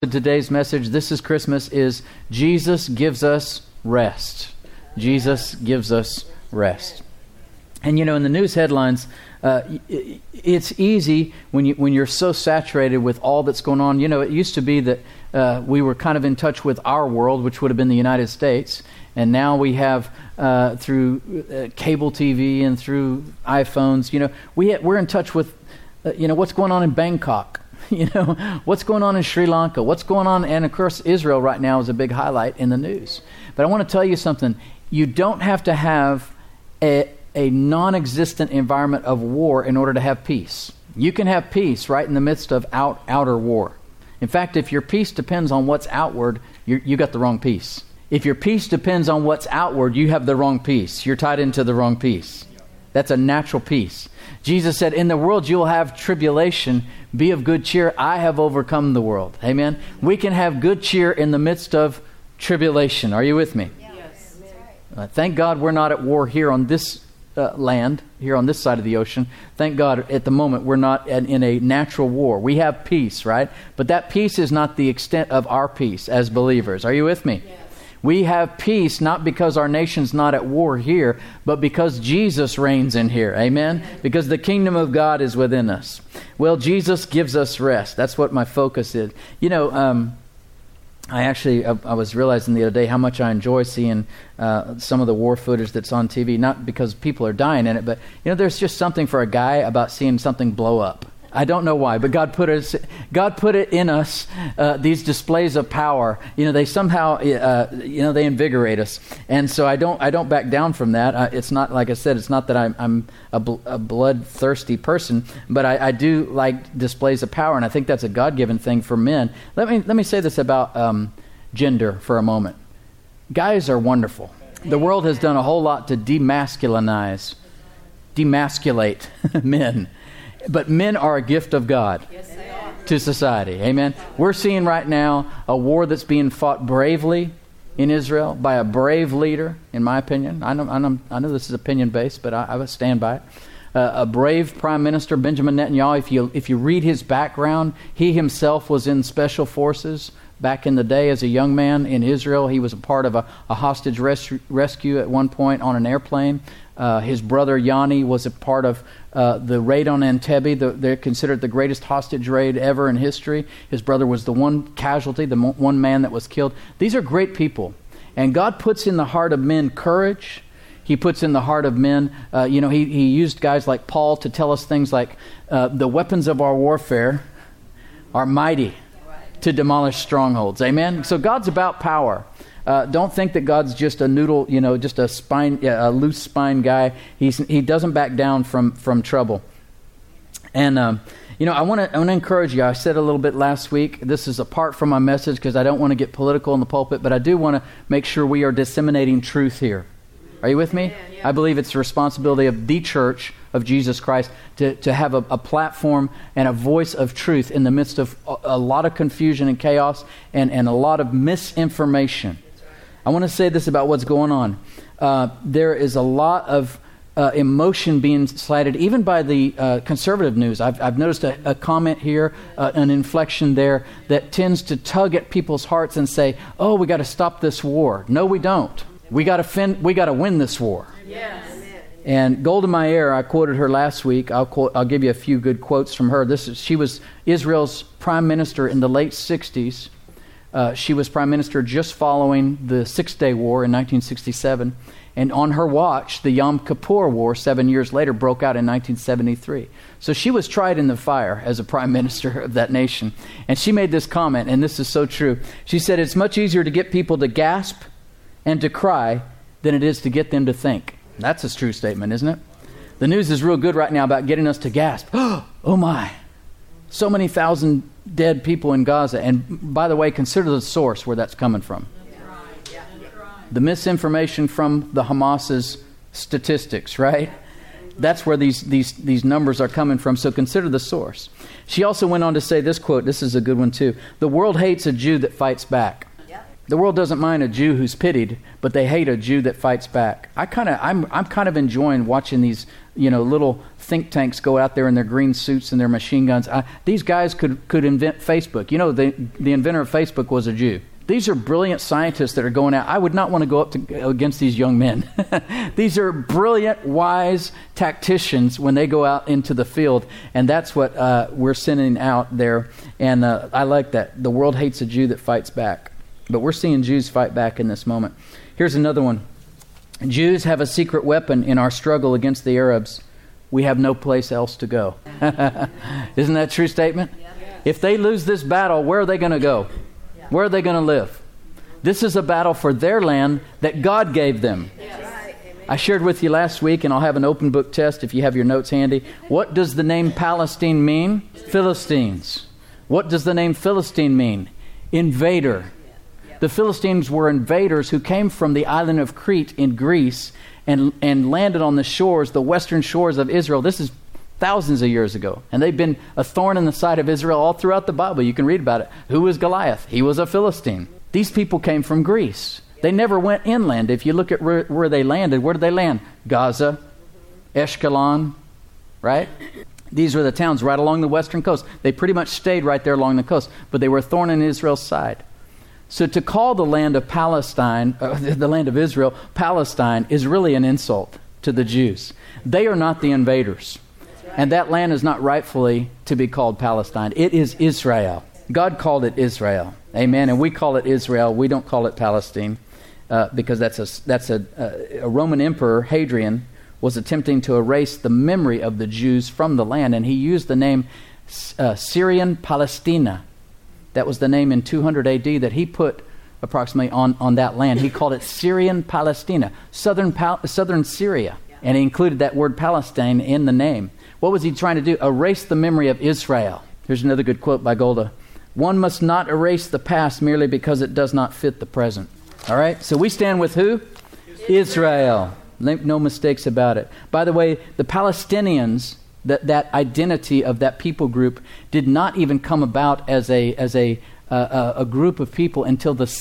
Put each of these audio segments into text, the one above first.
Today's message, this is Christmas, is Jesus gives us rest. Jesus gives us rest. And you know, in the news headlines, it's easy when you're so saturated with all that's going on. You know, it used to be that we were kind of in touch with our world, which would have been the United States, and now we have through cable TV and through iPhones. You know, we're in touch with what's going on in Bangkok. You know, what's going on in Sri Lanka, what's going on, and of course Israel right now is a big highlight in the news. But I want to tell you something. You don't have to have a non-existent environment of war in order to have peace. You can have peace right in the midst of outer war. In fact, if your peace depends on what's outward, you got the wrong peace. If your peace depends on what's outward, you have the wrong peace. You're tied into the wrong peace. That's a natural peace. Jesus said, in the world you will have tribulation. Be of good cheer. I have overcome the world. Amen. We can have good cheer in the midst of tribulation. Are you with me? Yes. Thank God we're not at war here on this land, here on this side of the ocean. Thank God at the moment we're not in a natural war. We have peace, right? But that peace is not the extent of our peace as believers. Are you with me? Yes. We have peace not because our nation's not at war here, but because Jesus reigns in here. Amen? Because the kingdom of God is within us. Well, Jesus gives us rest. That's what my focus is. You know, I was realizing the other day how much I enjoy seeing some of the war footage that's on TV, not because people are dying in it, but, you know, there's just something for a guy about seeing something blow up. I don't know why, but God put it in us, these displays of power. You know, they somehow, they invigorate us. And so I don't back down from that. It's not, like I said, it's not that I'm a bloodthirsty person, but I do like displays of power, and I think that's a God-given thing for men. Let me say this about gender for a moment. Guys are wonderful. The world has done a whole lot to demasculate men. But men are a gift of God. Yes, they are. To society. Amen. We're seeing right now a war that's being fought bravely in Israel by a brave leader, in my opinion. I know this is opinion-based, but I would stand by it. A brave Prime Minister, Benjamin Netanyahu. If you read his background, he himself was in special forces back in the day as a young man in Israel. He was a part of a hostage rescue at one point on an airplane. His brother Yanni was a part of the raid on Entebbe. They're considered the greatest hostage raid ever in history. His brother was the one casualty, the one man that was killed. These are great people. And God puts in the heart of men courage. He puts in the heart of men, he used guys like Paul to tell us things like, the weapons of our warfare are mighty to demolish strongholds. Amen? So God's about power. Don't think that God's just a noodle, just a loose spine guy. He doesn't back down from trouble. And I want to encourage you. I said a little bit last week. This is apart from my message because I don't want to get political in the pulpit, but I do want to make sure we are disseminating truth here. Are you with me? Yeah. I believe it's the responsibility of the church of Jesus Christ to have a platform and a voice of truth in the midst of a lot of confusion and chaos and a lot of misinformation. I want to say this about what's going on. There is a lot of emotion being cited, even by the conservative news. I've noticed a comment here, an inflection there, that tends to tug at people's hearts and say, "Oh, we got to stop this war." No, we don't. We got to win this war. Yes. And Golda Meir, I quoted her last week. I'll give you a few good quotes from her. She was Israel's prime minister in the late 60s. She was prime minister just following the Six-Day War in 1967. And on her watch, the Yom Kippur War 7 years later broke out in 1973. So she was tried in the fire as a prime minister of that nation. And she made this comment, and this is so true. She said, "It's much easier to get people to gasp and to cry than it is to get them to think." That's a true statement, isn't it? The news is real good right now about getting us to gasp. Oh my. So many thousand dead people in Gaza. And by the way, consider the source where that's coming from. The misinformation from the Hamas's statistics, right? That's where these numbers are coming from. So consider the source. She also went on to say this quote. This is a good one too. "The world hates a Jew that fights back." The world doesn't mind a Jew who's pitied, but they hate a Jew that fights back. I'm kind of enjoying watching these, little think tanks go out there in their green suits and their machine guns. These guys could invent Facebook. The inventor of Facebook was a Jew. These are brilliant scientists that are going out. I would not want to go up against these young men. These are brilliant, wise tacticians when they go out into the field, and that's what we're sending out there. And I like that. The world hates a Jew that fights back. But we're seeing Jews fight back in this moment. Here's another one. Jews have a secret weapon in our struggle against the Arabs. We have no place else to go. Isn't that a true statement? Yeah. If they lose this battle, where are they going to go? Yeah. Where are they going to live? This is a battle for their land that God gave them. Yes. I shared with you last week, and I'll have an open book test if you have your notes handy. What does the name Palestine mean? Philistines. What does the name Philistine mean? Invader. The Philistines were invaders who came from the island of Crete in Greece and landed on the western shores of Israel. This is thousands of years ago. And they've been a thorn in the side of Israel all throughout the Bible. You can read about it. Who was Goliath? He was a Philistine. These people came from Greece. They never went inland. If you look at where they landed, where did they land? Gaza, Ashkelon, right? These were the towns right along the western coast. They pretty much stayed right there along the coast, but they were a thorn in Israel's side. So to call the land of Palestine, the land of Israel, Palestine, is really an insult to the Jews. They are not the invaders. And that land is not rightfully to be called Palestine. It is Israel. God called it Israel. Amen. And we call it Israel. We don't call it Palestine because that's a Roman emperor, Hadrian, was attempting to erase the memory of the Jews from the land. And he used the name Syrian Palestina. That was the name in 200 A.D. that he put approximately on that land. He called it Syrian Palestina, southern Syria. And he included that word Palestine in the name. What was he trying to do? Erase the memory of Israel. Here's another good quote by Golda. One must not erase the past merely because it does not fit the present. All right? So we stand with who? Israel. No mistakes about it. By the way, the Palestinians, that identity of that people group did not even come about as a group of people until the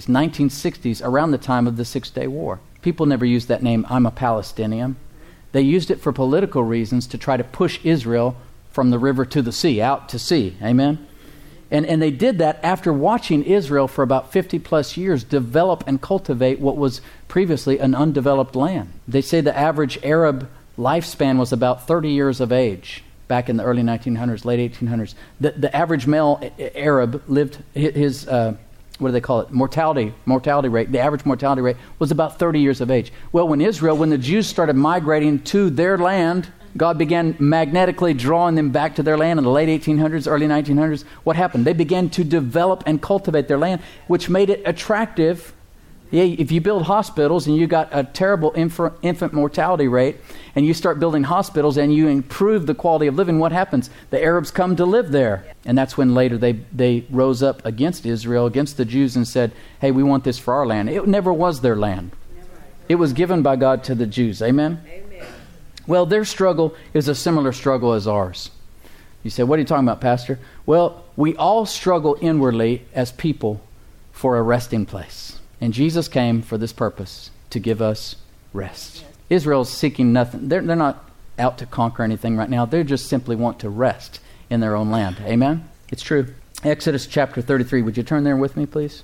1960s, around the time of the Six-Day War. People never used that name, I'm a Palestinian. They used it for political reasons to try to push Israel from the river to the sea, out to sea. Amen? And they did that after watching Israel for about 50 plus years develop and cultivate what was previously an undeveloped land. They say the average Arab lifespan was about 30 years of age back in the early 1900s, late 1800s. The average male Arab lived his, what do they call it, mortality rate. The average mortality rate was about 30 years of age. Well, when the Jews started migrating to their land, God began magnetically drawing them back to their land in the late 1800s, early 1900s. What happened? They began to develop and cultivate their land, which made it attractive. Yeah, if you build hospitals and you got a terrible infant mortality rate, and you start building hospitals and you improve the quality of living, what happens? The Arabs come to live there. And that's when later they rose up against Israel, against the Jews, and said, hey, we want this for our land. It never was their land. It was given by God to the Jews. Amen? Amen. Well, their struggle is a similar struggle as ours. You say, what are you talking about, Pastor? Well, we all struggle inwardly as people for a resting place. And Jesus came for this purpose, to give us rest. Israel's seeking nothing. They're not out to conquer anything right now. They just simply want to rest in their own land. Amen? It's true. Exodus chapter 33. Would you turn there with me, please?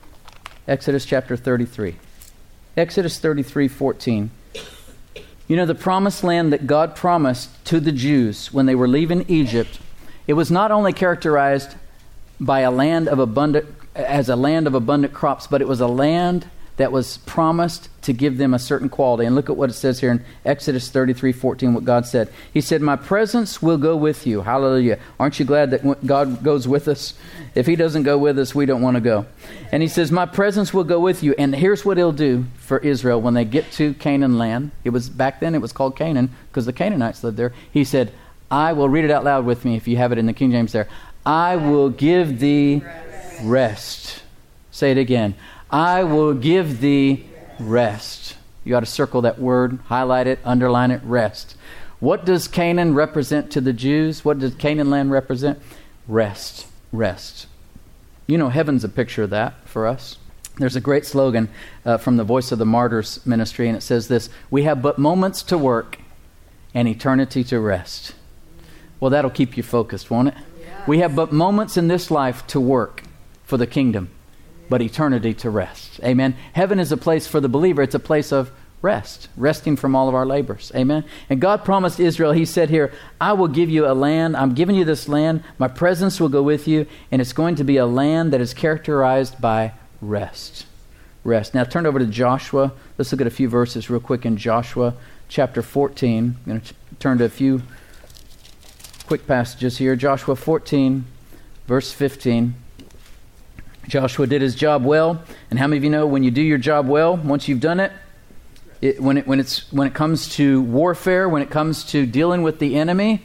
Exodus chapter 33. Exodus 33:14. You know, the promised land that God promised to the Jews when they were leaving Egypt, it was not only characterized by a land of abundant crops, but it was a land that was promised to give them a certain quality. And look at what it says here in Exodus 33:14, what God said. He said, my presence will go with you. Hallelujah. Aren't you glad that God goes with us? If he doesn't go with us, we don't want to go. And he says, my presence will go with you. And here's what he'll do for Israel when they get to Canaan land. Back then it was called Canaan because the Canaanites lived there. He said, I will read it out loud with me if you have it in the King James there. I will give thee rest. Say it again. I will give thee rest. You ought to circle that word, highlight it, underline it, rest. What does Canaan represent to the Jews? What does Canaan land represent? Rest. Rest. You know, heaven's a picture of that for us. There's a great slogan from the Voice of the Martyrs ministry, and it says this: "We have but moments to work and eternity to rest." Well, that'll keep you focused, won't it? Yes. We have but moments in this life to work for the kingdom, but eternity to rest. Amen. Heaven is a place for the believer. It's a place of rest, resting from all of our labors. Amen. And God promised Israel, he said here, "I will give you a land. I'm giving you this land. My presence will go with you, and it's going to be a land that is characterized by rest." Rest. Now turn over to Joshua. Let's look at a few verses real quick in Joshua chapter 14. I'm going to turn to a few quick passages here. Joshua 14, verse 15. Joshua did his job well. And how many of you know when you do your job well, once you've done it, when it comes to warfare, when it comes to dealing with the enemy,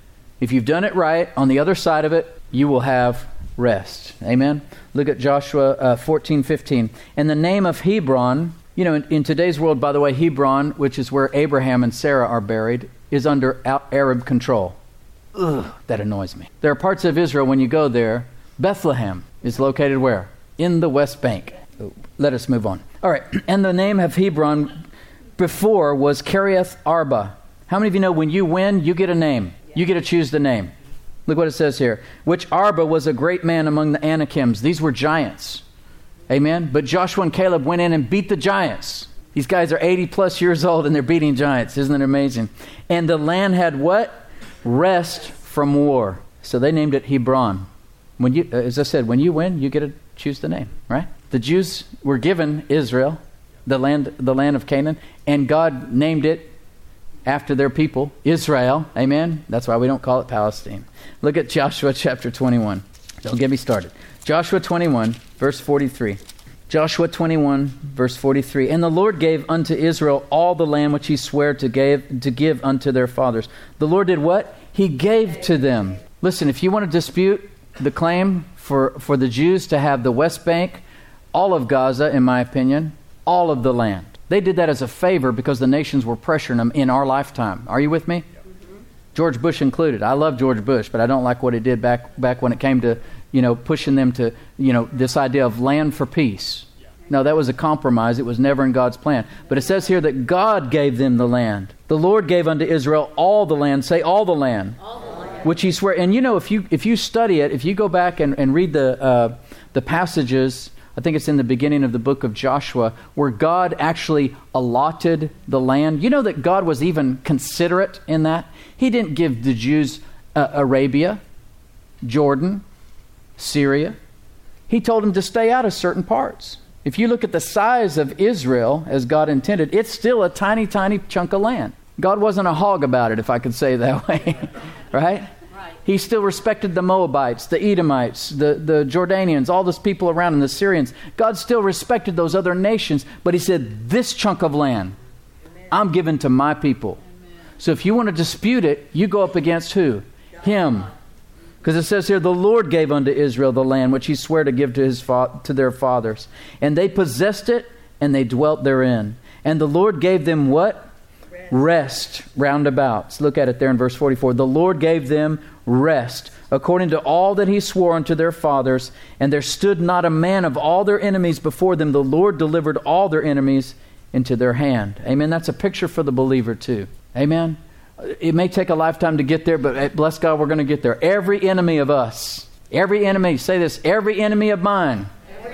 if you've done it right, on the other side of it, you will have rest. Amen. Look at Joshua 14:15. "And the name of Hebron," you know, in today's world, by the way, Hebron, which is where Abraham and Sarah are buried, is under Arab control. Ugh, that annoys me. There are parts of Israel, when you go there, Bethlehem is located where? In the West Bank. Let us move on. All right. "And the name of Hebron before was Kiriath Arba." How many of you know when you win, you get a name? You get to choose the name. Look what it says here. "Which Arba was a great man among the Anakims." These were giants. Amen. But Joshua and Caleb went in and beat the giants. These guys are 80 plus years old and they're beating giants. Isn't it amazing? "And the land had" what? "Rest from war." So they named it Hebron. When you, as I said, when you win, you get to choose the name, right? The Jews were given Israel, the land of Canaan, and God named it after their people, Israel. Amen. That's why we don't call it Palestine. Look at Joshua chapter 21. Don't get me started. Joshua 21, verse 43. Joshua 21, verse 43. "And the Lord gave unto Israel all the land which he sware to give unto their fathers." The Lord did what? He gave to them. Listen, if you want to dispute the claim for the Jews to have the West Bank, all of Gaza, in my opinion, all of the land. They did that as a favor because the nations were pressuring them in our lifetime. Are you with me? George Bush included. I love George Bush, but I don't like what he did back when it came to, pushing them to, this idea of land for peace. No, that was a compromise. It was never in God's plan. But it says here that God gave them the land. The Lord gave unto Israel all the land. Say all the land. All the land. Which he swore. And if you study it, if you go back and read the passages, I think it's in the beginning of the book of Joshua, where God actually allotted the land. You know that God was even considerate in that? He didn't give the Jews Arabia, Jordan, Syria. He told them to stay out of certain parts. If you look at the size of Israel as God intended, it's still a tiny, tiny chunk of land. God wasn't a hog about it, if I could say it that way. Right? He still respected the Moabites, the Edomites, the Jordanians, all those people around him, the Syrians. God still respected those other nations, but he said, this chunk of land, I'm giving to my people. Amen. So if you want to dispute it, you go up against who? Him. Because it says here, the Lord gave unto Israel the land which he sware to give to their fathers. And they possessed it, and they dwelt therein. And the Lord gave them what? Rest round about. So look at it there in verse 44. The Lord gave them rest, according to all that he swore unto their fathers. And there stood not a man of all their enemies before them. The Lord delivered all their enemies into their hand. Amen. That's a picture for the believer too. Amen. It may take a lifetime to get there, but bless God, we're going to get there. Every enemy of us, every enemy, say this, every enemy of mine,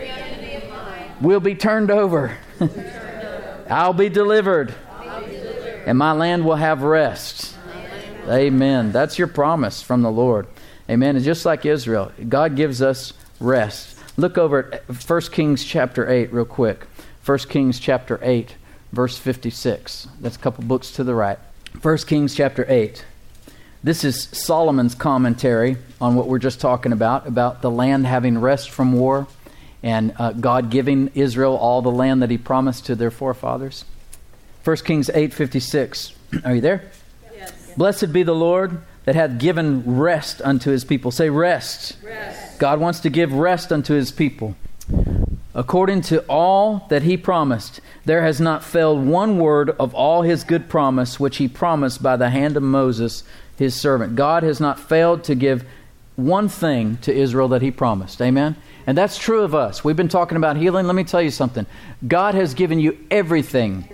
will be turned over. I'll be delivered. And my land will have rest. Amen. That's your promise from the Lord. Amen. And just like Israel, God gives us rest. Look over at 1 Kings chapter 8 real quick. 1 Kings chapter 8, verse 56. That's a couple books to the right. 1 Kings chapter 8. This is Solomon's commentary on what we're just talking about the land having rest from war and God giving Israel all the land that he promised to their forefathers. 1 Kings 8:56. Are you there? Yes. Blessed be the Lord that hath given rest unto his people. Say rest. Rest. God wants to give rest unto his people. According to all that he promised, there has not failed one word of all his good promise, which he promised by the hand of Moses, his servant. God has not failed to give one thing to Israel that he promised. Amen? And that's true of us. We've been talking about healing. Let me tell you something. God has given you everything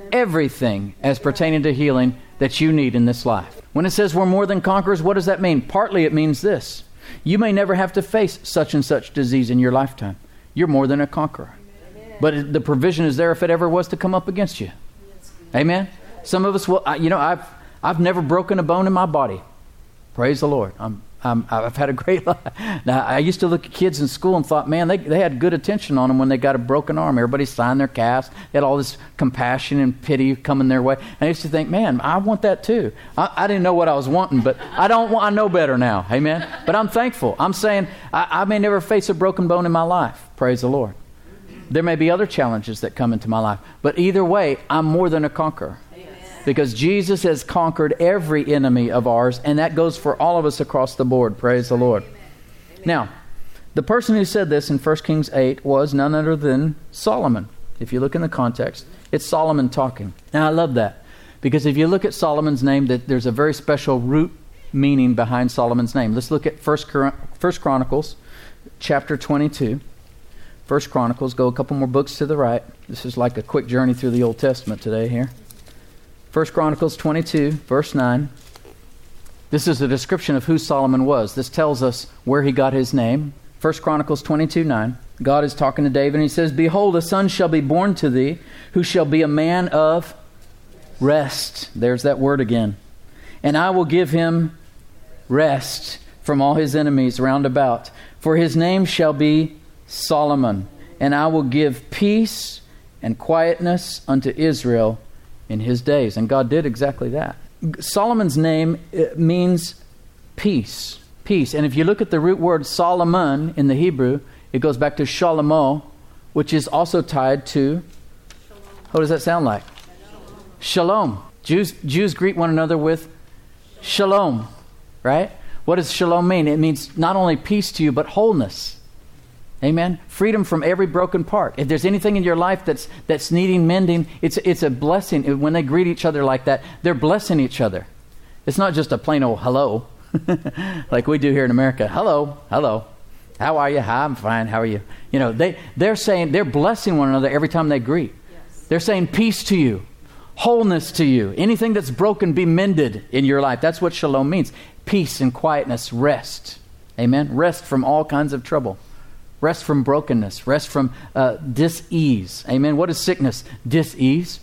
as pertaining to healing that you need in this life. When it says we're more than conquerors, what does that mean? Partly it means this. You may never have to face such and such disease in your lifetime. You're more than a conqueror. But the provision is there if it ever was to come up against you. Amen? Some of us will, I've never broken a bone in my body. Praise the Lord. I've had a great life. Now, I used to look at kids in school and thought, man, they had good attention on them when they got a broken arm. Everybody signed their cast. They had all this compassion and pity coming their way. And I used to think, man, I want that too. I didn't know what I was wanting, but I know better now. Amen? But I'm thankful. I'm saying I may never face a broken bone in my life. Praise the Lord. There may be other challenges that come into my life. But either way, I'm more than a conqueror. Because Jesus has conquered every enemy of ours, and that goes for all of us across the board. Praise the Lord. Now, the person who said this in 1 Kings 8 was none other than Solomon. If you look in the context, it's Solomon talking. Now, I love that. Because if you look at Solomon's name, there's a very special root meaning behind Solomon's name. Let's look at 1 Chronicles chapter 22. 1 Chronicles, go a couple more books to the right. This is like a quick journey through the Old Testament today here. 1 Chronicles 22, verse 9. This is a description of who Solomon was. This tells us where he got his name. 1 Chronicles 22, 9. God is talking to David, and he says, Behold, a son shall be born to thee, who shall be a man of rest. There's that word again. And I will give him rest from all his enemies round about. For his name shall be Solomon. And I will give peace and quietness unto Israel in his days. And God did exactly that. Solomon's name means peace. Peace. And if you look at the root word Solomon in the Hebrew, it goes back to Shalomo, which is also tied to, what does that sound like? Shalom. Jews greet one another with shalom, right? What does shalom mean? It means not only peace to you, but wholeness. Amen. Freedom from every broken part. If there's anything in your life that's needing mending, it's a blessing. When they greet each other like that, they're blessing each other. It's not just a plain old hello, like we do here in America. Hello, hello. How are you? Hi, I'm fine. How are you? They're blessing one another every time they greet. Yes. They're saying peace to you, wholeness to you. Anything that's broken, be mended in your life. That's what shalom means. Peace and quietness, rest. Amen. Rest from all kinds of trouble. Rest from brokenness. Rest from dis-ease. Amen. What is sickness? Dis-ease.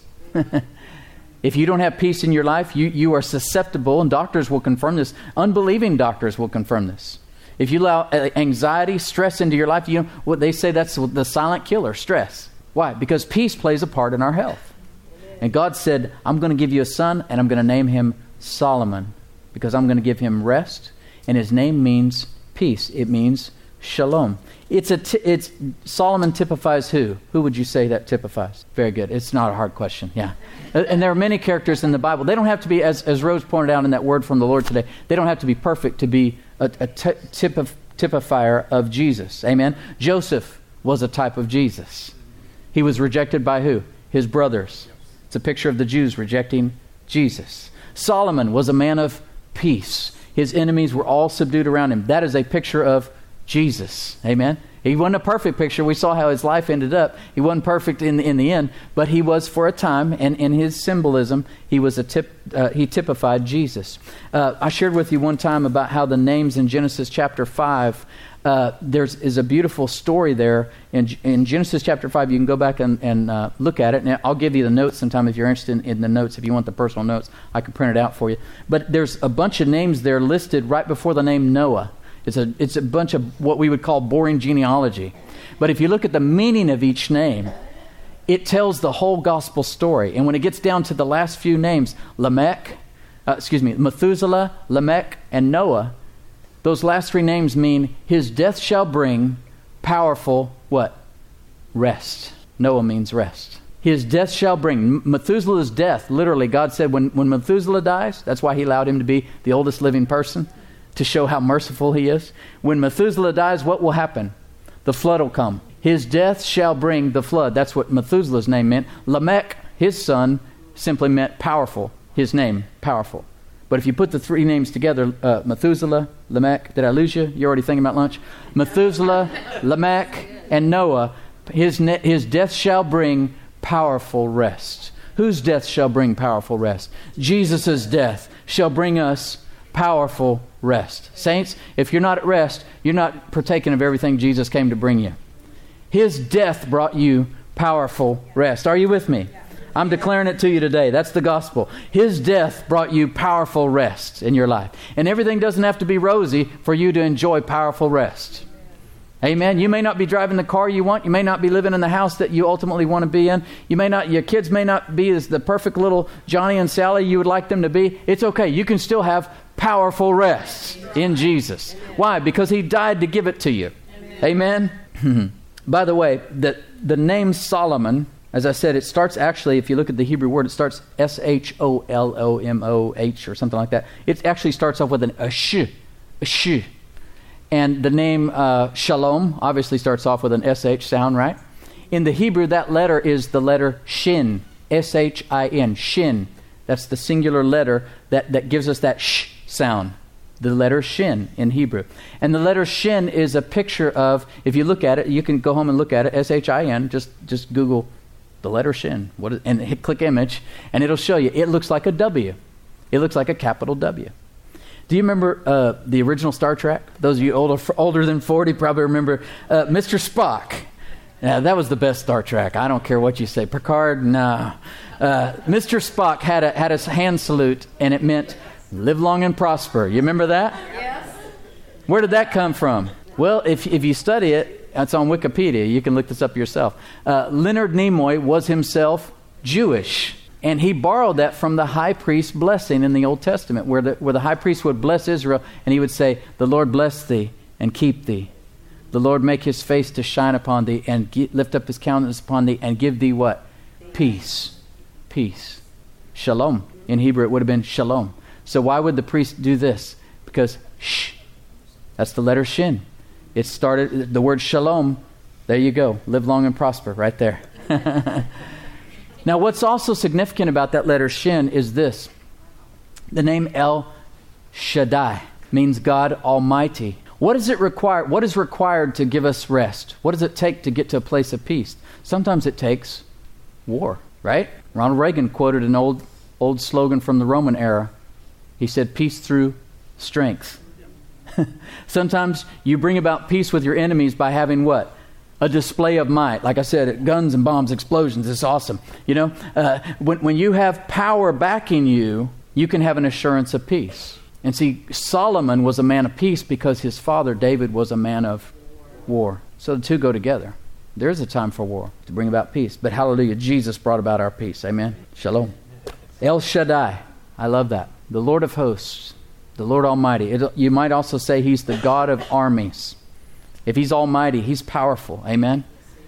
If you don't have peace in your life, you are susceptible, and doctors will confirm this. Unbelieving doctors will confirm this. If you allow anxiety, stress into your life, what they say, that's the silent killer, stress. Why? Because peace plays a part in our health. And God said, I'm going to give you a son, and I'm going to name him Solomon, because I'm going to give him rest, and his name means peace. It means shalom. It's Solomon typifies who? Who would you say that typifies? Very good. It's not a hard question. Yeah. And there are many characters in the Bible. They don't have to be, as Rose pointed out in that word from the Lord today, they don't have to be perfect to be a typifier of Jesus. Amen. Joseph was a type of Jesus. He was rejected by who? His brothers. It's a picture of the Jews rejecting Jesus. Solomon was a man of peace. His enemies were all subdued around him. That is a picture of Jesus. Amen. He wasn't a perfect picture. We saw how his life ended up. He wasn't perfect in the end, but he was for a time, and in his symbolism, he typified Jesus. I shared with you one time about how the names in Genesis chapter 5, is a beautiful story there. In Genesis chapter 5, you can go back and look at it, and I'll give you the notes sometime if you're interested in the notes. If you want the personal notes, I can print it out for you. But there's a bunch of names there listed right before the name Noah. It's a bunch of what we would call boring genealogy. But if you look at the meaning of each name, it tells the whole gospel story. And when it gets down to the last few names, Methuselah, Lamech, and Noah, those last three names mean his death shall bring powerful, what? Rest. Noah means rest. His death shall bring. Methuselah's death, literally, God said when Methuselah dies, that's why he allowed him to be the oldest living person, to show how merciful he is. When Methuselah dies, what will happen? The flood will come. His death shall bring the flood. That's what Methuselah's name meant. Lamech, his son, simply meant powerful. His name, powerful. But if you put the three names together, Methuselah, Lamech, did I lose you? You're already thinking about lunch? Methuselah, Lamech, and Noah, his death shall bring powerful rest. Whose death shall bring powerful rest? Jesus' death shall bring us powerful rest. Saints, if you're not at rest, you're not partaking of everything Jesus came to bring you. His death brought you powerful rest. Are you with me? I'm declaring it to you today. That's the gospel. His death brought you powerful rest in your life. And everything doesn't have to be rosy for you to enjoy powerful rest. Amen. You may not be driving the car you want. You may not be living in the house that you ultimately want to be in. Your kids may not be as the perfect little Johnny and Sally you would like them to be. It's okay. You can still have powerful rest in Jesus. Why? Because He died to give it to you. Amen. By the way, the name Solomon, as I said, it starts actually, if you look at the Hebrew word, it starts S-H-O-L-O-M-O-H or something like that. It actually starts off with an ash. And the name Shalom obviously starts off with an S-H sound, right? In the Hebrew, that letter is the letter Shin, S-H-I-N, Shin. That's the singular letter that gives us that sh sound. The letter Shin in Hebrew. And the letter Shin is a picture of, if you look at it, you can go home and look at it, S-H-I-N, just Google the letter Shin, and click image, and it'll show you. It looks like a W. It looks like a capital W. Do you remember the original Star Trek? Those of you older than 40 probably remember Mr. Spock. That was the best Star Trek. I don't care what you say. Picard, no. Mr. Spock had a hand salute, and it meant, live long and prosper. You remember that? Yes. Where did that come from? Well, if you study it, it's on Wikipedia. You can look this up yourself. Leonard Nimoy was himself Jewish. And he borrowed that from the high priest blessing in the Old Testament, where the high priest would bless Israel, and he would say, the Lord bless thee and keep thee. The Lord make His face to shine upon thee and lift up His countenance upon thee and give thee what? Peace. Peace. Shalom. In Hebrew, it would have been shalom. So why would the priest do this? Because that's the letter Shin. It started, the word shalom, there you go. Live long and prosper right there. Now, what's also significant about that letter Shin is this. The name El Shaddai means God Almighty. What does it require? What is required to give us rest? What does it take to get to a place of peace? Sometimes it takes war, right? Ronald Reagan quoted an old slogan from the Roman era. He said, peace through strength. Sometimes you bring about peace with your enemies by having what? A display of might. Like I said, guns and bombs, explosions. It's awesome. You know, when you have power backing you, you can have an assurance of peace. And see, Solomon was a man of peace because his father, David, was a man of war. So the two go together. There is a time for war to bring about peace. But hallelujah, Jesus brought about our peace. Amen. Shalom. El Shaddai. I love that. The Lord of hosts. The Lord Almighty. You might also say He's the God of armies. If He's almighty, He's powerful. Amen?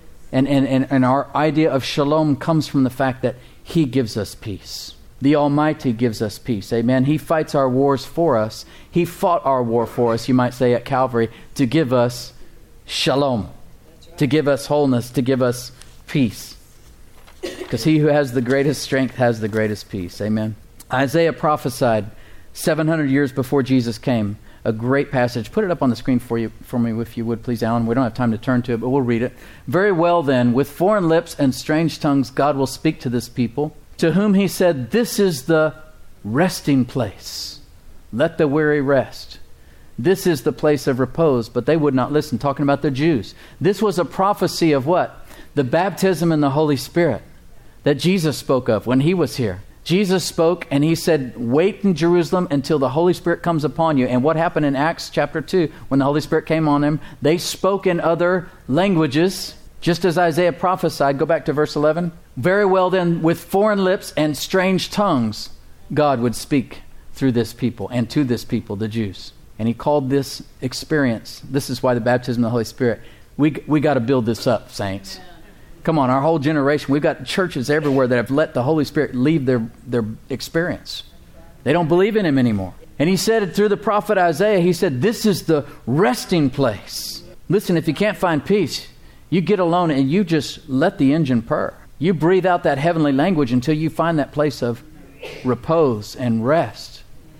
And our idea of shalom comes from the fact that He gives us peace. The Almighty gives us peace. Amen? He fights our wars for us. He fought our war for us, you might say, at Calvary, to give us shalom, to give us wholeness, to give us peace. Because He who has the greatest strength has the greatest peace. Amen? Isaiah prophesied 700 years before Jesus came. A great passage. Put it up on the screen for me, if you would, please, Alan. We don't have time to turn to it, but we'll read it. Very well, then, with foreign lips and strange tongues, God will speak to this people, to whom He said, this is the resting place. Let the weary rest. This is the place of repose. But they would not listen, talking about the Jews. This was a prophecy of what? The baptism in the Holy Spirit that Jesus spoke of when He was here. Jesus spoke and He said, wait in Jerusalem until the Holy Spirit comes upon you. And what happened in Acts chapter 2, when the Holy Spirit came on them, they spoke in other languages, just as Isaiah prophesied. Go back to verse 11. Very well then, with foreign lips and strange tongues, God would speak through this people and to this people, the Jews. And He called this experience, this is why the baptism of the Holy Spirit, we got to build this up, saints. Come on, our whole generation, we've got churches everywhere that have let the Holy Spirit leave their experience. They don't believe in Him anymore. And He said it through the prophet Isaiah. He said, this is the resting place. Listen, if you can't find peace, you get alone and you just let the engine purr. You breathe out that heavenly language until you find that place of repose and rest.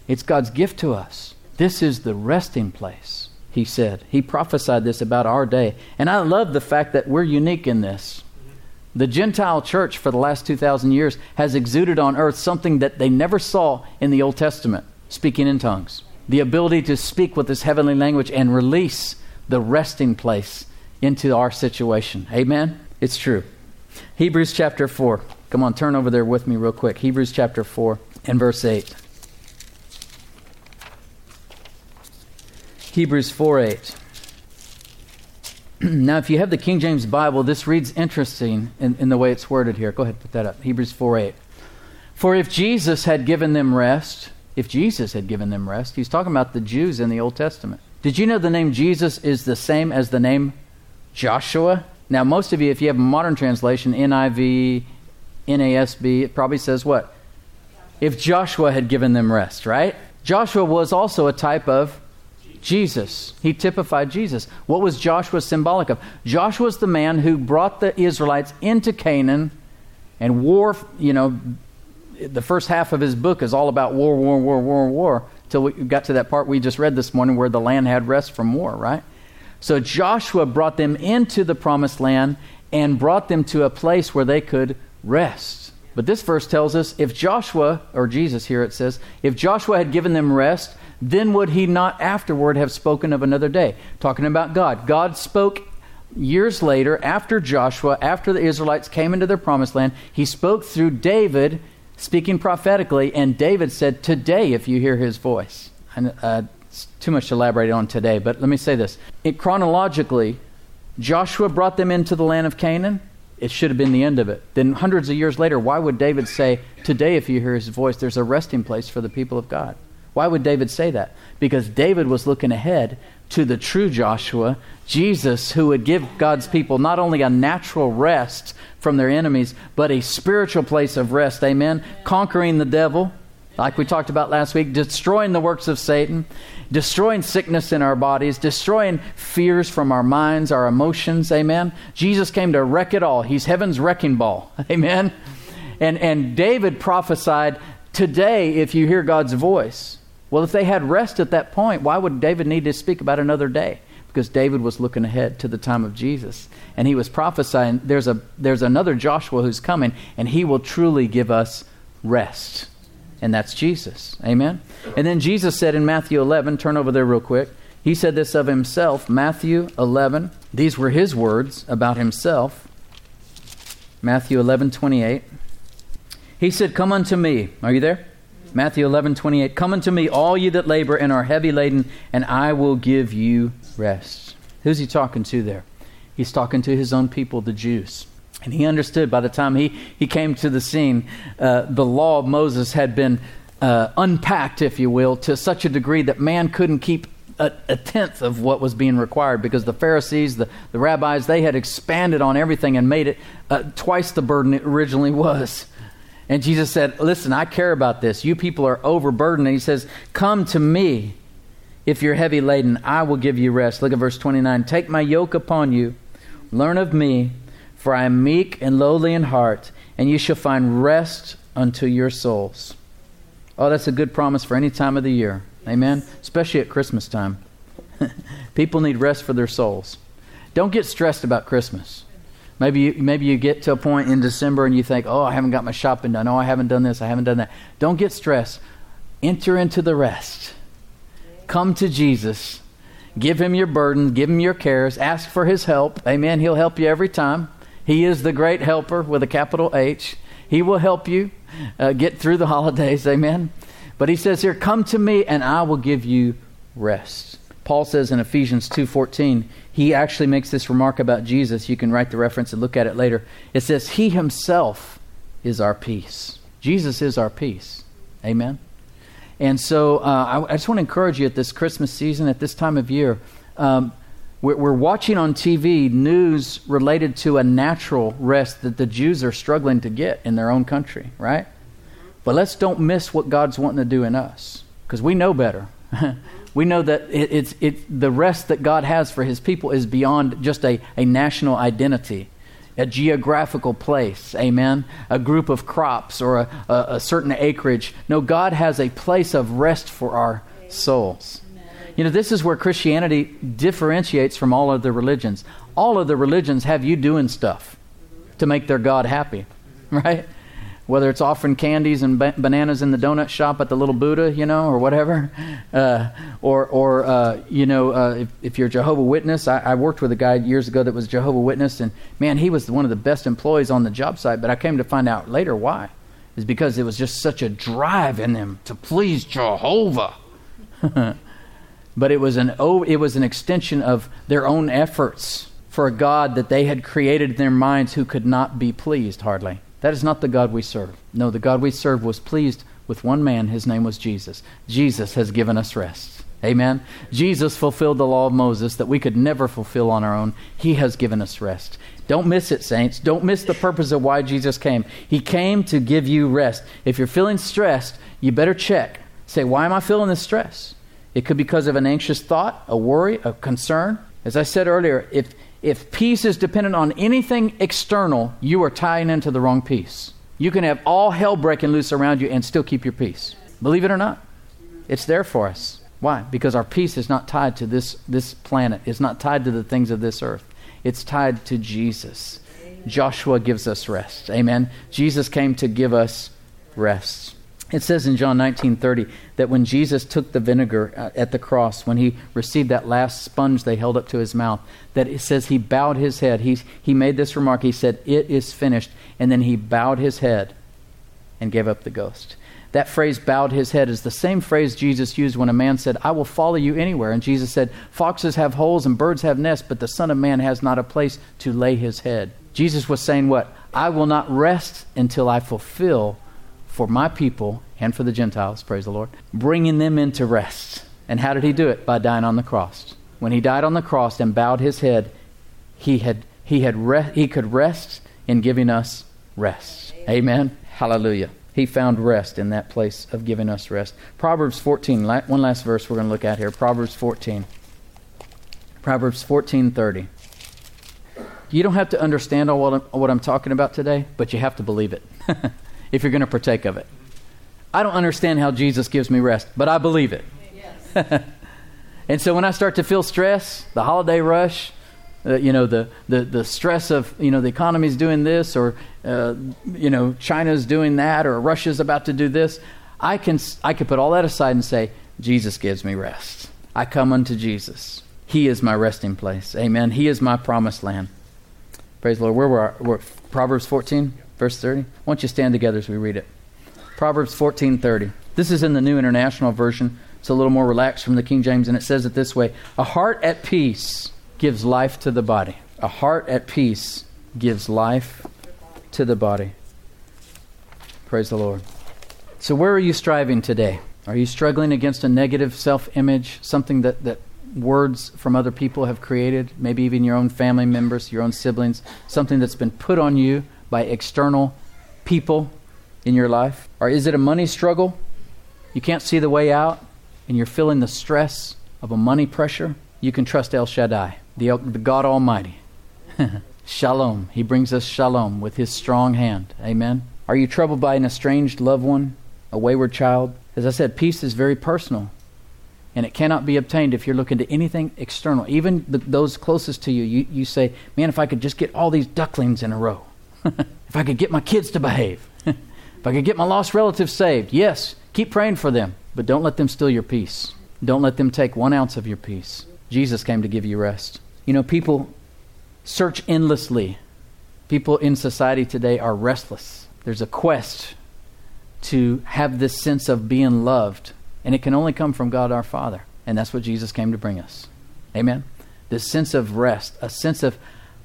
It's God's gift to us. This is the resting place, he said. He prophesied this about our day. And I love the fact that we're unique in this. The Gentile church for the last 2,000 years has exuded on earth something that they never saw in the Old Testament, speaking in tongues. The ability to speak with this heavenly language and release the resting place into our situation. Amen? It's true. Hebrews chapter 4. Come on, turn over there with me real quick. Hebrews chapter 4 and verse 8. Hebrews 4:8. Now, if you have the King James Bible, this reads interesting in the way it's worded here. Go ahead, put that up. Hebrews 4:8. For if Jesus had given them rest, he's talking about the Jews in the Old Testament. Did you know the name Jesus is the same as the name Joshua? Now, most of you, if you have a modern translation, NIV, NASB, it probably says what? If Joshua had given them rest, right? Joshua was also a type of Jesus. He typified Jesus. What was Joshua symbolic of? Joshua was the man who brought the Israelites into Canaan and war. The first half of his book is all about war, till we got to that part we just read this morning where the land had rest from war, right? So Joshua brought them into the promised land and brought them to a place where they could rest. But this verse tells us if Joshua, or Jesus here it says, if Joshua had given them rest, then would he not afterward have spoken of another day? Talking about God. God spoke years later, after Joshua, after the Israelites came into their promised land. He spoke through David, speaking prophetically, and David said, today, if you hear his voice. And, it's too much to elaborate on today, but let me say this. Chronologically, Joshua brought them into the land of Canaan. It should have been the end of it. Then hundreds of years later, why would David say, today, if you hear his voice, there's a resting place for the people of God? Why would David say that? Because David was looking ahead to the true Joshua, Jesus, who would give God's people not only a natural rest from their enemies, but a spiritual place of rest. Amen? Conquering the devil, like we talked about last week, destroying the works of Satan, destroying sickness in our bodies, destroying fears from our minds, our emotions. Amen? Jesus came to wreck it all. He's heaven's wrecking ball. Amen? And David prophesied, today, if you hear God's voice. Well, if they had rest at that point, why would David need to speak about another day? Because David was looking ahead to the time of Jesus. And he was prophesying, there's another Joshua who's coming, and he will truly give us rest. And that's Jesus. Amen? And then Jesus said in Matthew 11, turn over there real quick. He said this of himself, Matthew 11. These were his words about himself. Matthew 11:28. He said, come unto me. Are you there? Matthew 11:28. Come unto me, all you that labor and are heavy laden, and I will give you rest. Who's he talking to there? He's talking to his own people, the Jews. And he understood by the time he came to the scene, the law of Moses had been unpacked, if you will, to such a degree that man couldn't keep a tenth of what was being required, because the Pharisees, the rabbis, they had expanded on everything and made it twice the burden it originally was. And Jesus said, listen, I care about this. You people are overburdened. And he says, come to me. If you're heavy laden, I will give you rest. Look at verse 29. Take my yoke upon you. Learn of me, for I am meek and lowly in heart, and you shall find rest unto your souls. Oh, that's a good promise for any time of the year. Amen? Especially at Christmas time. People need rest for their souls. Don't get stressed about Christmas. Maybe you get to a point in December and you think, oh, I haven't got my shopping done. Oh, I haven't done this. I haven't done that. Don't get stressed. Enter into the rest. Come to Jesus. Give him your burden. Give him your cares. Ask for his help. Amen. He'll help you every time. He is the great helper with a capital H. He will help you get through the holidays. Amen. But he says here, come to me and I will give you rest. Paul says in Ephesians 2:14, he actually makes this remark about Jesus. You can write the reference and look at it later. It says, he himself is our peace. Jesus is our peace. Amen? And so I just want to encourage you at this Christmas season, at this time of year, we're watching on TV news related to a natural rest that the Jews are struggling to get in their own country, right? But let's don't miss what God's wanting to do in us, because we know better. We know that it's the rest that God has for his people is beyond just a national identity. a geographical place, amen, a group of crops or a certain acreage. No, God has a place of rest for our souls. You know, this is where Christianity differentiates from all other religions. All of the religions have you doing stuff to make their God happy, right? Whether it's offering candies and bananas in the donut shop at the little Buddha, you know, or whatever. If you're a Jehovah's Witness, I worked with a guy years ago that was a Jehovah's Witness, and man, he was one of the best employees on the job site, but I came to find out later why. It's because it was just such a drive in them to please Jehovah. But it was an extension of their own efforts for a God that they had created in their minds who could not be pleased hardly. That is not the God we serve. No, the God we serve was pleased with one man. His name was Jesus. Jesus has given us rest. Amen? Jesus fulfilled the law of Moses that we could never fulfill on our own. He has given us rest. Don't miss it, saints. Don't miss the purpose of why Jesus came. He came to give you rest. If you're feeling stressed, you better check. Say, why am I feeling this stress? It could be because of an anxious thought, a worry, a concern. As I said earlier, if peace is dependent on anything external, you are tying into the wrong peace. You can have all hell breaking loose around you and still keep your peace. Believe it or not, it's there for us. Why? Because our peace is not tied to this planet. It's not tied to the things of this earth. It's tied to Jesus. Joshua gives us rest. Amen. Jesus came to give us rest. It says in John 19:30 that when Jesus took the vinegar at the cross, when he received that last sponge they held up to his mouth, that it says he bowed his head. He made this remark. He said, "It is finished." And then he bowed his head and gave up the ghost. That phrase, bowed his head, is the same phrase Jesus used when a man said, "I will follow you anywhere." And Jesus said, "Foxes have holes and birds have nests, but the Son of Man has not a place to lay his head." Jesus was saying what? I will not rest until I fulfill for my people and for the Gentiles, praise the Lord, bringing them into rest. And how did he do it? By dying on the cross. When he died on the cross and bowed his head, he could rest in giving us rest. Amen. Hallelujah. He found rest in that place of giving us rest. Proverbs 14, one last verse we're going to look at here. Proverbs 14. Proverbs 14:30. You don't have to understand all what I'm talking about today, but you have to believe it if you're going to partake of it. I don't understand how Jesus gives me rest, but I believe it. Yes. And so when I start to feel stress, the holiday rush, the stress of, the economy's doing this, or, China's doing that, or Russia's about to do this, I can put all that aside and say, Jesus gives me rest. I come unto Jesus. He is my resting place. Amen. He is my promised land. Praise the Lord. We're Proverbs 14, verse 30. Why don't you stand together as we read it? Proverbs 14:30. This is in the New International Version. It's a little more relaxed from the King James, and it says it this way: a heart at peace gives life to the body. A heart at peace gives life to the body. Praise the Lord. So where are you striving today? Are you struggling against a negative self-image, something that words from other people have created, maybe even your own family members, your own siblings, something that's been put on you by external people in your life? Or is it a money struggle? You can't see the way out and you're feeling the stress of a money pressure? You can trust El Shaddai, the God Almighty. Shalom. He brings us shalom with his strong hand. Amen. Are you troubled by an estranged loved one, a wayward child? As I said, peace is very personal. And it cannot be obtained if you're looking to anything external. Even those closest to you, you say, man, if I could just get all these ducklings in a row. If I could get my kids to behave. If I could get my lost relatives saved. Yes, keep praying for them. But don't let them steal your peace. Don't let them take 1 ounce of your peace. Jesus came to give you rest. People search endlessly. People in society today are restless. There's a quest to have this sense of being loved. And it can only come from God our Father. And that's what Jesus came to bring us. Amen? This sense of rest, a sense of,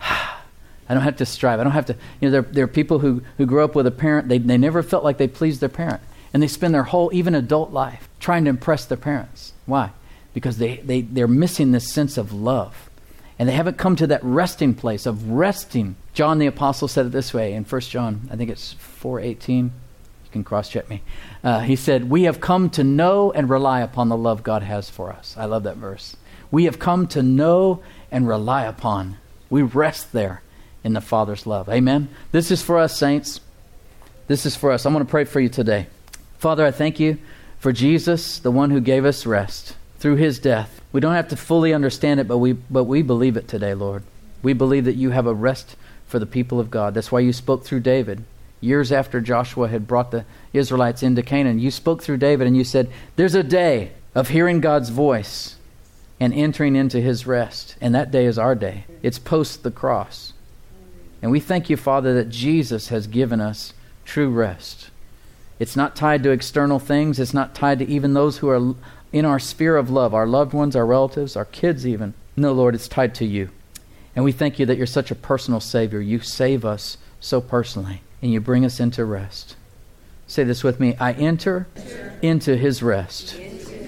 I don't have to strive. I don't have to, there are people who grow up with a parent, they never felt like they pleased their parent. And they spend their whole, even adult life, trying to impress their parents. Why? Because they're missing this sense of love. And they haven't come to that resting place of resting. John the Apostle said it this way in 1 John, I think it's 4:18. Can cross-check me. He said, we have come to know and rely upon the love God has for us. I love that verse. We have come to know and rely upon. We rest there in the Father's love. Amen? This is for us, saints. This is for us. I'm going to pray for you today. Father, I thank you for Jesus, the one who gave us rest through his death. We don't have to fully understand it, but we believe it today, Lord. We believe that you have a rest for the people of God. That's why you spoke through David. Years after Joshua had brought the Israelites into Canaan, you spoke through David and you said, there's a day of hearing God's voice and entering into his rest. And that day is our day. It's post the cross. And we thank you, Father, that Jesus has given us true rest. It's not tied to external things. It's not tied to even those who are in our sphere of love, our loved ones, our relatives, our kids even. No, Lord, it's tied to you. And we thank you that you're such a personal Savior. You save us so personally, and you bring us into rest. Say this with me. I enter into his rest.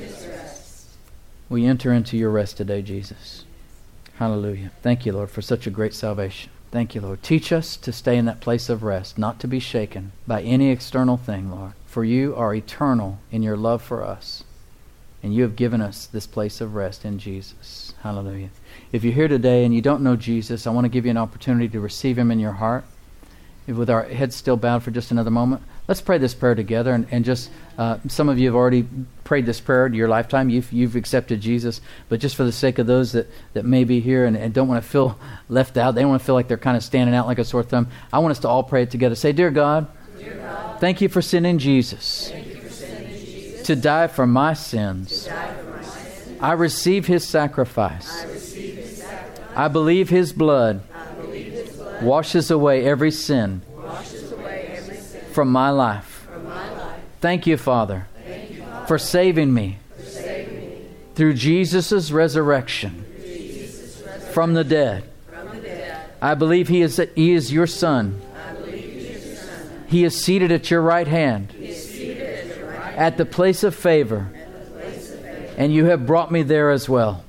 We enter into your rest today, Jesus. Hallelujah. Thank you, Lord, for such a great salvation. Thank you, Lord. Teach us to stay in that place of rest, not to be shaken by any external thing, Lord. For you are eternal in your love for us. And you have given us this place of rest in Jesus. Hallelujah. If you're here today and you don't know Jesus, I want to give you an opportunity to receive him in your heart. With our heads still bowed for just another moment, let's pray this prayer together. And just some of you have already prayed this prayer in your lifetime. You've accepted Jesus. But just for the sake of those that may be here and don't want to feel left out, they don't want to feel like they're kind of standing out like a sore thumb, I want us to all pray it together. Say, Dear God, thank you for sending Jesus to die for my sins. I receive his sacrifice. I believe his blood washes away every sin from my life. Thank you, Father, for saving me through Jesus' resurrection from the dead. I believe he is your Son. He is seated at your right hand at the place of favor, and you have brought me there as well.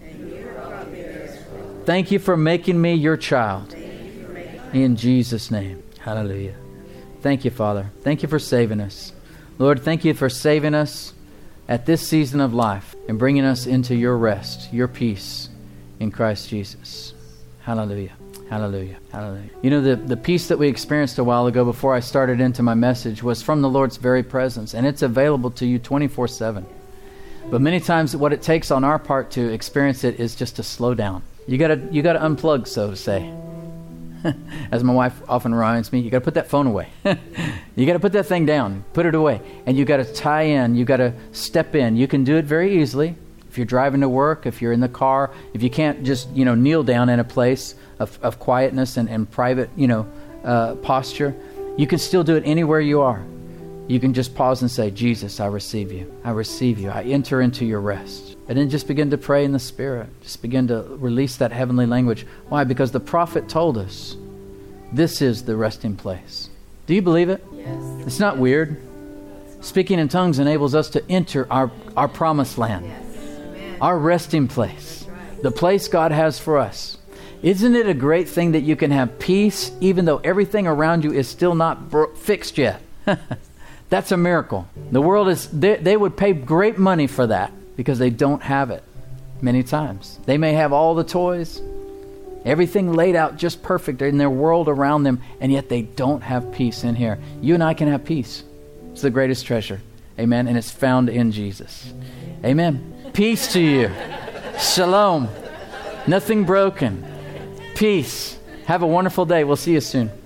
Thank you for making me your child. In Jesus' name. Hallelujah. Thank you, Father. Thank you for saving us. Lord, thank you for saving us at this season of life and bringing us into your rest, your peace in Christ Jesus. Hallelujah. Hallelujah. Hallelujah. You know, the peace that we experienced a while ago before I started into my message was from the Lord's very presence, and it's available to you 24/7. But many times what it takes on our part to experience it is just to slow down. You gotta unplug, so to say. As my wife often reminds me, you got to put that phone away. You got to put that thing down, put it away. And you got to tie in, you got to step in. You can do it very easily. If you're driving to work, if you're in the car, if you can't just, kneel down in a place of quietness and private, posture, you can still do it anywhere you are. You can just pause and say, Jesus, I receive you. I receive you. I enter into your rest. And then just begin to pray in the Spirit. Just begin to release that heavenly language. Why? Because the prophet told us this is the resting place. Do you believe it? Yes. It's not weird. Speaking in tongues enables us to enter our promised land. Yes. Our resting place. The place God has for us. Isn't it a great thing that you can have peace even though everything around you is still not fixed yet? That's a miracle. The world they would pay great money for that because they don't have it many times. They may have all the toys, everything laid out just perfect in their world around them, and yet they don't have peace in here. You and I can have peace. It's the greatest treasure. Amen. And it's found in Jesus. Amen. Peace to you. Shalom. Nothing broken. Peace. Have a wonderful day. We'll see you soon.